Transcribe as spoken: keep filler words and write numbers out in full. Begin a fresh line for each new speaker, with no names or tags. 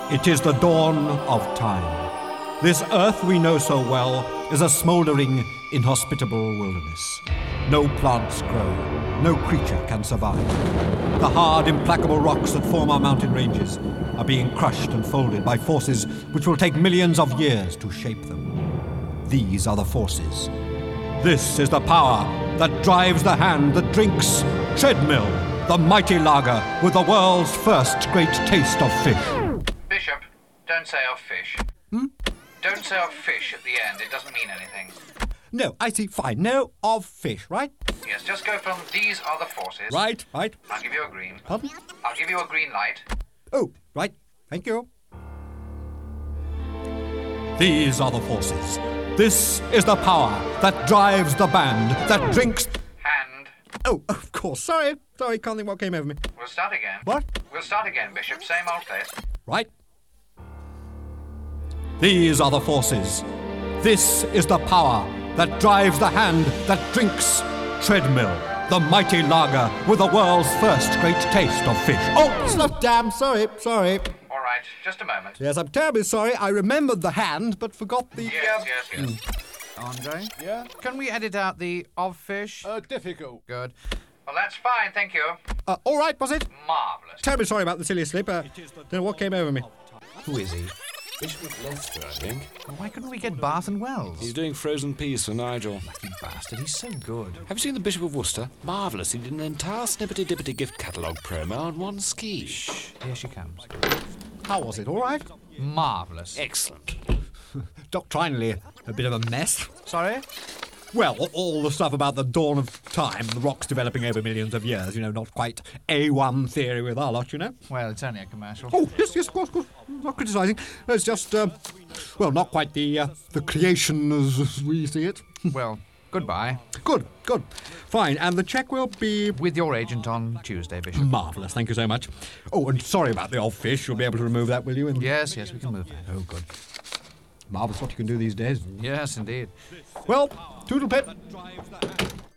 It is the dawn of time. This earth we know so well is a smouldering, inhospitable wilderness. No plants grow, no creature can survive. The hard, implacable rocks that form our mountain ranges are being crushed and folded by forces which will take millions of years to shape them. These are the forces. This is the power that drives the hand that drinks Treadmill, the mighty lager with the world's first great taste of fish.
Bishop, don't say of fish.
Hmm?
Don't say of fish at the end. It doesn't mean anything.
No, I see. Fine. No of fish, right?
Yes, just go from these are the forces.
Right, right.
I'll give you a green.
Pardon?
I'll give you a green light.
Oh, right. Thank you. These are the forces. This is the power that drives the band, that drinks...
Hand.
Oh, of course. Sorry. Sorry, can't think what came over me.
We'll start again.
What?
We'll start again, Bishop. Same old place.
Right. These are the forces. This is the power that drives the hand that drinks Treadmill, the mighty lager with the world's first great taste of fish. Oh, slow damn, sorry, sorry.
All right, just a moment.
Yes, I'm terribly sorry. I remembered the hand, but forgot the...
Yes, yes, yes.
Mm.
Andre?
Yeah?
Can we edit out the of fish?
Uh, difficult.
Good.
Well, that's fine, thank you.
Uh, all right, was it?
Marvellous.
Terribly sorry about the silly slip. Uh, don't know what came over me.
Who is he?
Bishop of Leicester, I think.
Why couldn't we get Barton Wells?
He's doing frozen peas for Nigel.
Lucky bastard, he's so good.
Have you seen the Bishop of Worcester? Marvellous. He did an entire Snippety-Dippety gift catalogue promo on one ski.
Shh, here she comes.
How was it? All right?
Marvellous.
Excellent.
Doctrinally, a bit of a mess.
Sorry?
Well, all the stuff about the dawn of time, the rocks developing over millions of years, you know, not quite A one theory with our lot, you know.
Well, it's only a commercial.
Oh, yes, yes, of course, of course. Not criticising. It's just, uh, well, not quite the uh, the creation as we see it.
Well, goodbye.
Good, good. Fine, and the cheque will be...
With your agent on Tuesday, Bishop.
Marvellous, thank you so much. Oh, and sorry about the old fish. You'll be able to remove that, will you? And...
Yes, yes, we can move that.
Oh, good. Marvellous what you can do these days.
Yes, indeed.
Well, toodle pip.